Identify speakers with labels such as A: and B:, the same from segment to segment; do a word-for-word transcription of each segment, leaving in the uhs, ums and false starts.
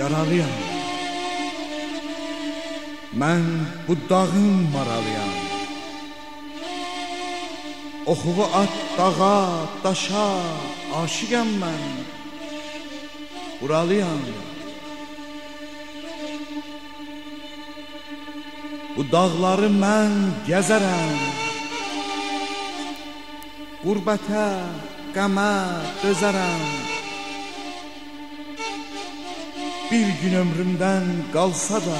A: yaralıyam. Mən bu dağın maralıyam. Oxuvu at dağa, daşa, aşıqam mən. Buralıyam. Bu dağları mən gəzərəm. Qurbətə, qəmə dözərəm. Bir gün ömrümdən qalsa da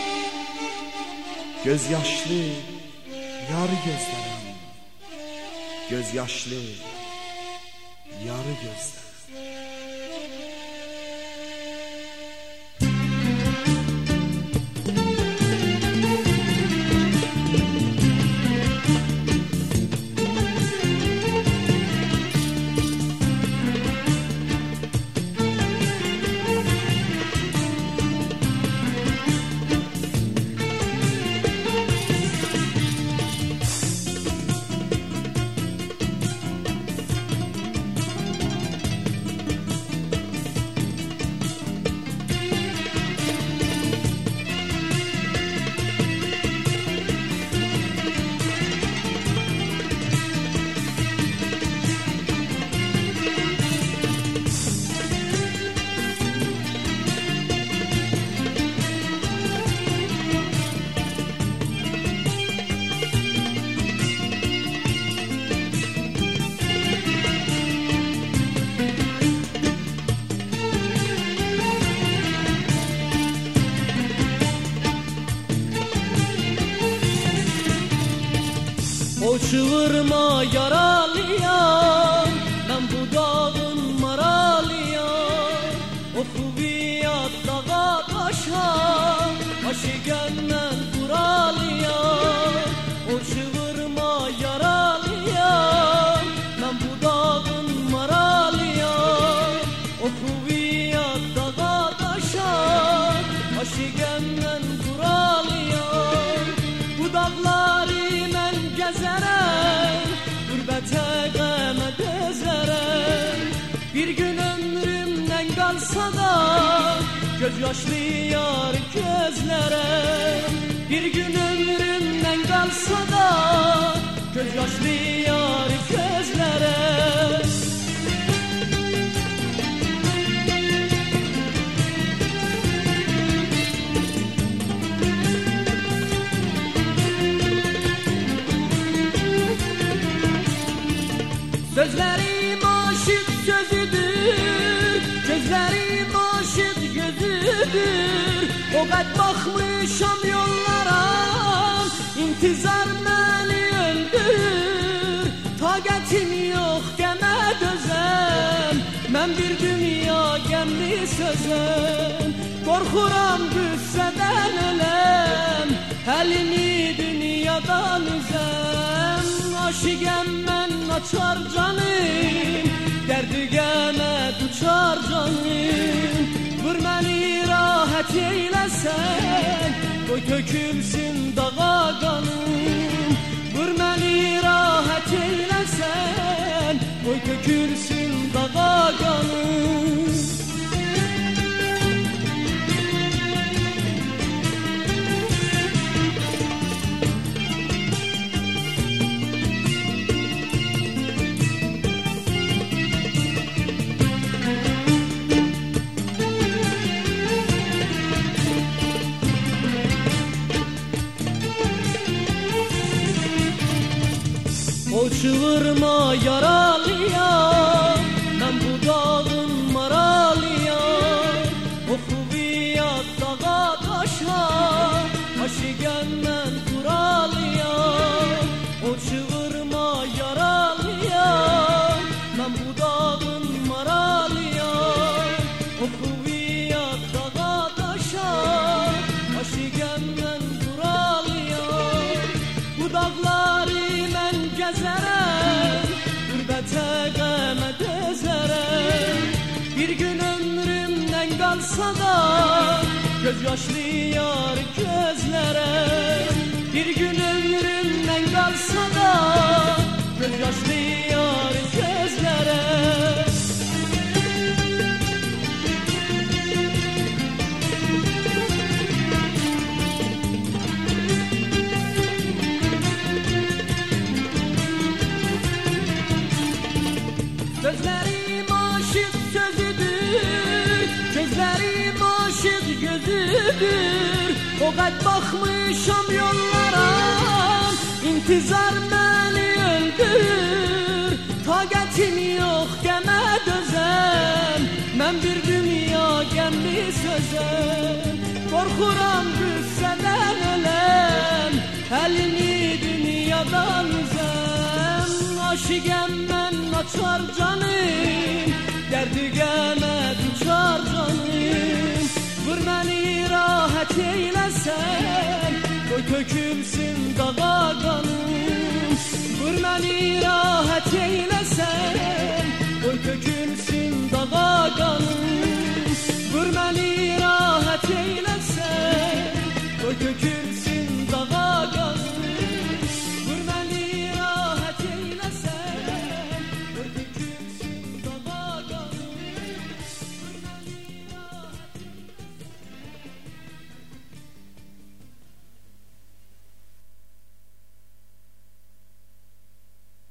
A: göz yaşlı yarı gözlərəm. Göz yaşlı yarı gözlərəm.
B: O çığırma yaralıyam, ben bu dağın maralıyam. O kuvviyat dağa taşa, aşıqəndən buralıyam. O çığırma yaralıyam, ben bu dağın maralıyam. O kuvviyat dağa taşa, aşıqəndən buralıyam. Bu dağları mən gəzərəm, qürbətə qəmə dözərəm. Bir gün ömrümdən qalsa da göz yaşlı yar gözlərəm. Bir gün ömrümdən qalsa da göz yaşlı yar gözlərəm. Gözlerim aşık gözüdür, gözlerim aşık gözüdür. O qət baxmışam yollara, intizar məni öldürür. Taqətim yox qəmə dözəm, mən bir dünya qəmli sözəm. Qorxuram qüssədən öləm, əlimi dünyadan üzəm. Aşıqəm mən açar canım, dərdi qəmə duçar canım. Vur məni rahat eyləsən, qoy tökülsün dağa qanım. Vur məni rahat eyləsən, qoy tökülsün dağa qanım. O çığırma yaralıyam, ben bu dağın maralıyam. O kuvviyat dağa taşa, aşıqəndən buralıyam. O çığırma yaralıyam, ben bu dağın maralıyam. O kuvviyat dağa taşa, aşıqəndən buralıyam. Bu dağları mən gəzərəm, qürbətə qəmə dözərəm. Bir gün ömrümdən qalsa da göz yaşlı yar gözlərəm. Bir gün ömrümdən qalsa da göz yaşlı yar gözlərəm. O qət baxmışam yollara, intizar məni öldürür. Taqətim yox qəmə dözəm, mən bir dünya qəmli sözəm. Qorxuram qüssədən öləm, əlimi dünyadan üzəm. Aşiqəm mən açar canım, dərdi qəmə düşar canım. Vur məni rahat eyləsən, qoy tökülsün dağa qanım. Vur məni rahat eyləsən,